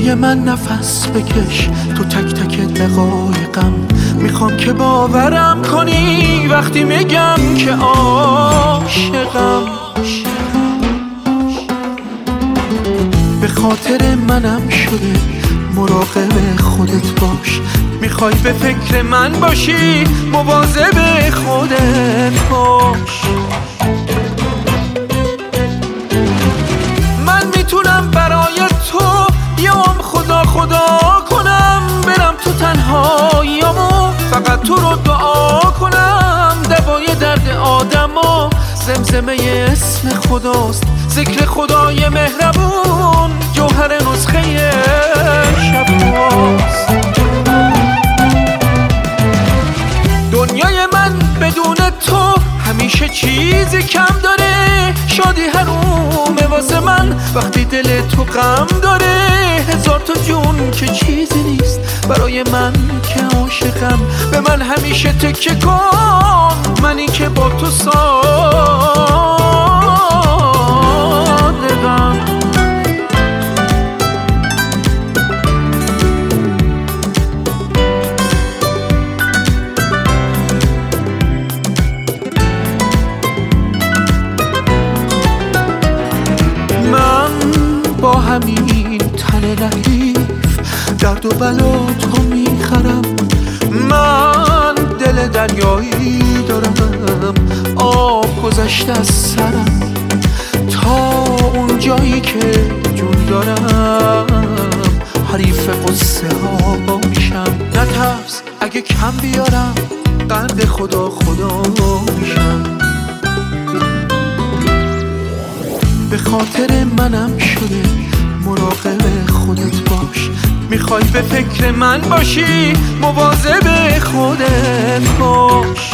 دنیای من نفس بکش تو تک تک دقایقم. میخوام که باورم کنی وقتی میگم که عاشقم. به خاطر منم شده مراقب خودت باش. میخوای به فکر من باشی مواظب خودت باش. من میتونم برای تو یام خدا کنم، برم تو تنهاییامو فقط تو رو دعا کنم. دوای درد آدمو زمزمه اسم خداست، ذکر خدای مهربون جوهر نسخه شباست. دنیای من بدون تو همیشه چیزی کم داره. شادی حرومه واسه من وقتی دل تو غم داره. هزار تا جون که چیزی نیست برای من که عاشقم. به من همیشه تکیه کن، منی که با تو صادقم. با همین تن لطیف درد و بلا تو میخرم. من دل دریایی دارم، آب گذشته از سرم. تا اون جایی که جون دارم حریف قصه ها باشم. نترس اگه کم بیارم قند خدا میشم. به خاطر منم شده مراقب خودت باش. میخوای به فکر من باشی مواظب خودت باش.